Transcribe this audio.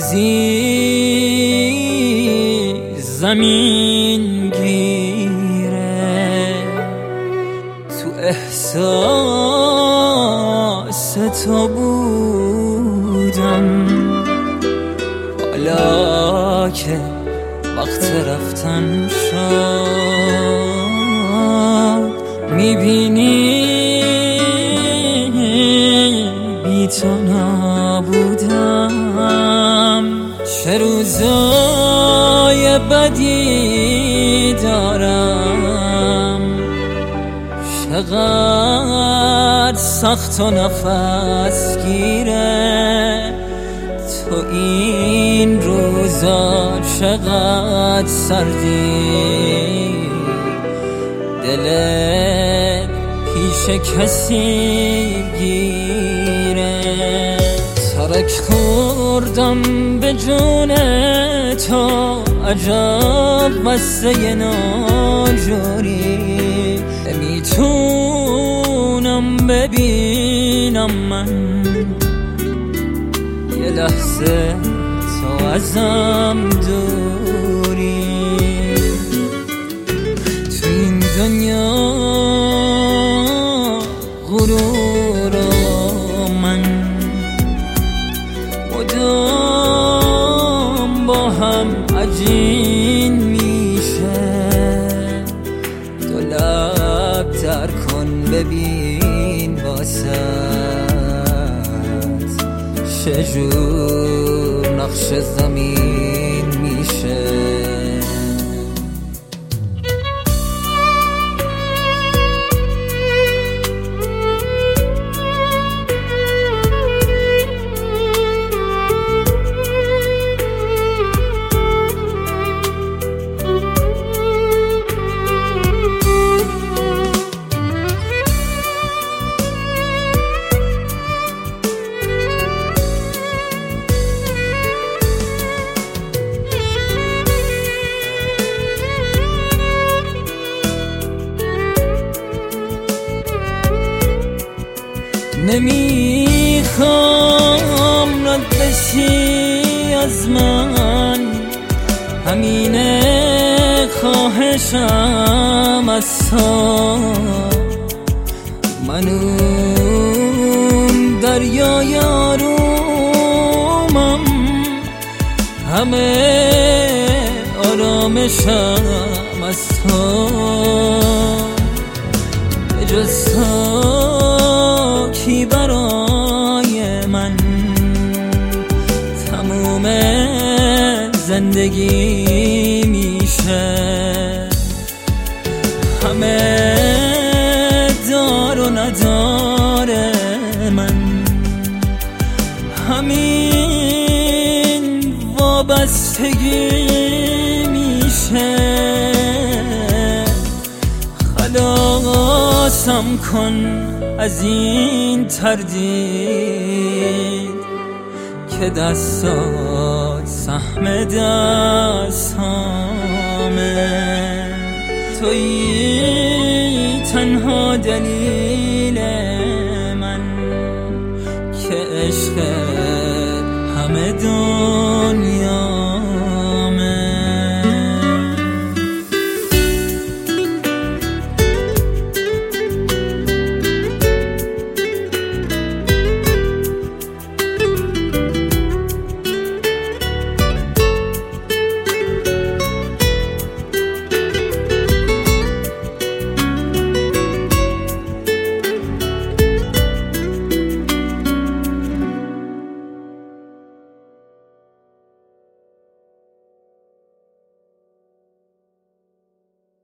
روزی زمین گیره تو احساس تو بودم، حالا که وقت رفتن شد میبینی بی تو نبودم. چه روزای بدی دارم، چقدر سخت و نفس گیره تو این روزا، چقدر سردی دلت پیش کسی گیره. ترک خوردم به جون تو، عجب بسته ناجوری، نمیتونم ببینم من یه لحظه تو ازم دوری. تو این دنیا غرور من مدام با هم عجین میشه. دو لب تر کن ببین واسط چجور نقش زمین میشه. نمیخوام رد بشی از من، همینه خواهشم از تو. من اون دریای آرومم، همه آرامشم از تو. جز تو کی برای من تموم زندگی میشه. همه دار و نداره من، همین وابستگی میشه. خلاصم کن از این تردید که دستات سهم دستامه. تویی تنها دلیل من که عشق همه دنیا